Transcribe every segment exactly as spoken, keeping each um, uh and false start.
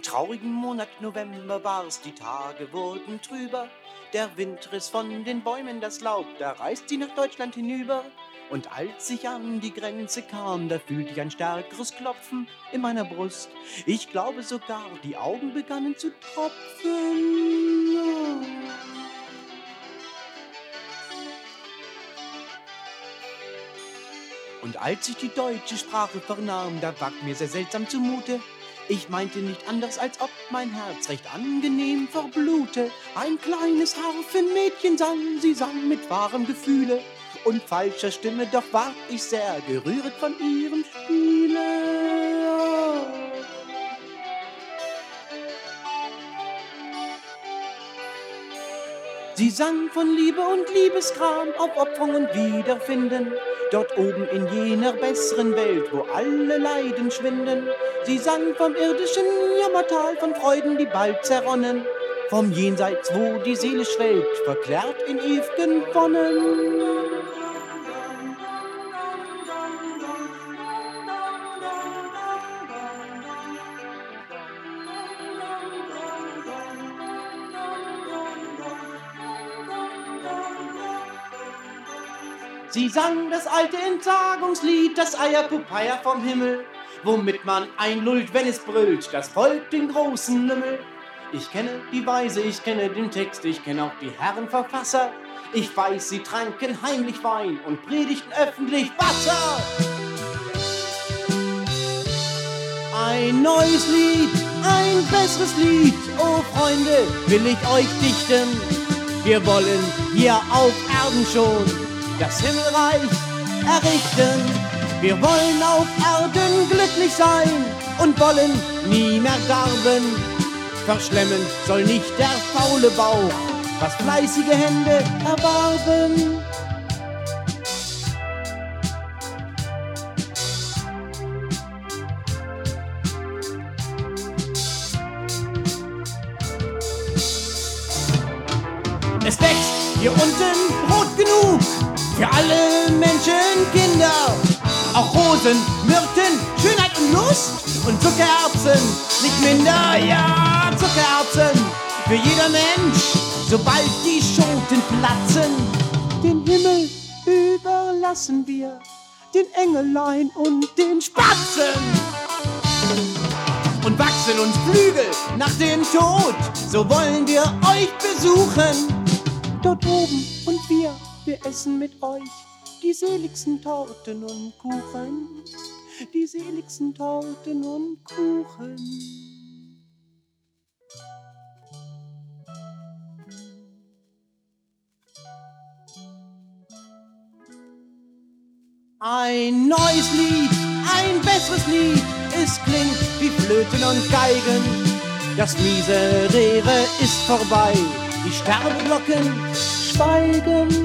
Im traurigen Monat November war's, die Tage wurden trüber. Der Wind riss von den Bäumen das Laub, da reist sie nach Deutschland hinüber. Und als ich an die Grenze kam, da fühlte ich ein stärkeres Klopfen in meiner Brust. Ich glaube sogar, die Augen begannen zu tropfen. Und als ich die deutsche Sprache vernahm, da ward mir sehr seltsam zumute. Ich meinte nicht anders, als ob mein Herz recht angenehm verblute. Ein kleines Harfenmädchen sang, sie sang mit wahrem Gefühle und falscher Stimme, doch ward ich sehr gerühret von ihrem Spiele. Sie sang von Liebe und Liebesgram, auf Opferung und Wiederfinden, dort oben in jener besseren Welt, wo alle Leiden schwinden. Sie sang vom irdischen Jammertal, von Freuden, die bald zerronnen, vom Jenseits, wo die Seele schwelgt, verklärt in ew'gen Wonnen. Sie sang das alte Entsagungslied, das Eierpupeia vom Himmel, womit man einlullt, wenn es brüllt, das Volk den großen Lümmel. Ich kenne die Weise, ich kenne den Text, ich kenne auch die Herren Verfasser. Ich weiß, sie tranken heimlich Wein und predigten öffentlich Wasser. Ein neues Lied, ein besseres Lied, oh Freunde, will ich euch dichten. Wir wollen hier auf Erden schon das Himmelreich errichten. Wir wollen auf Erden glücklich sein und wollen nie mehr darben. Verschlemmen soll nicht der faule Bauch, was fleißige Hände erwarben. Es wächst hier unten Brot genug für alle Menschenkinder. Auch Rosen, Myrten, Schönheit und Lust und Zuckererbsen, nicht minder, ja, Zuckererbsen für jeder Mensch, sobald die Schoten platzen. Den Himmel überlassen wir den Engelein und den Spatzen und wachsen uns Flügel nach dem Tod, so wollen wir euch besuchen. Dort oben und wir, wir essen mit euch die seligsten Torten und Kuchen, die seligsten Torten und Kuchen. Ein neues Lied, ein besseres Lied, es klingt wie Flöten und Geigen. Das Miserere ist vorbei, die Sterbeglocken schweigen.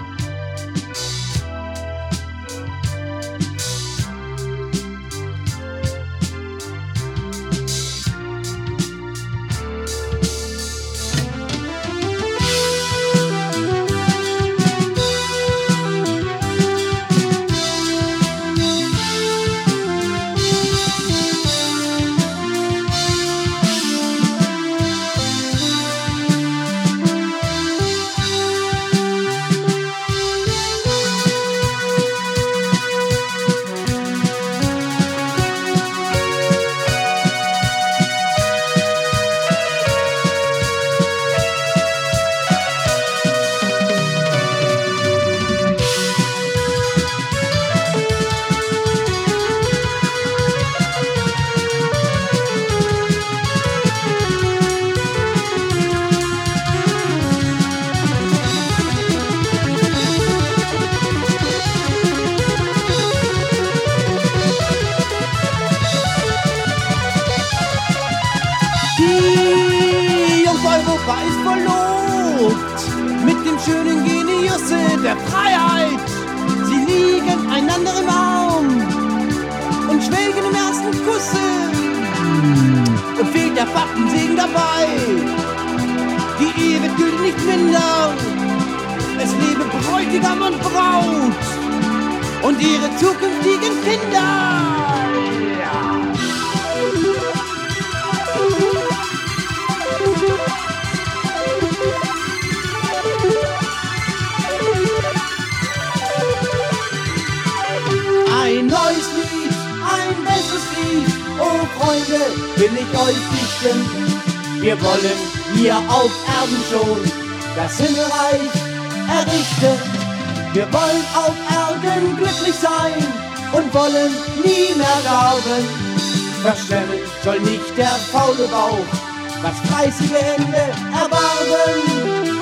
Europa ist verlobt mit dem schönen Geniusse der Freiheit. Sie liegen einander im Arm und schwelgen im ersten Kusse. Und fehlt der Waffensegen dabei, die Ehe wird gültig nicht minder. Es lebe Bräutigam und Braut und ihre zukünftigen Kinder. Ja. ich euch dichten. Wir wollen hier auf Erden schon das Himmelreich errichten. Wir wollen auf Erden glücklich sein und wollen nie mehr darben. Verschwemmen soll nicht der faule Bauch, was fleißige Hände erwarben.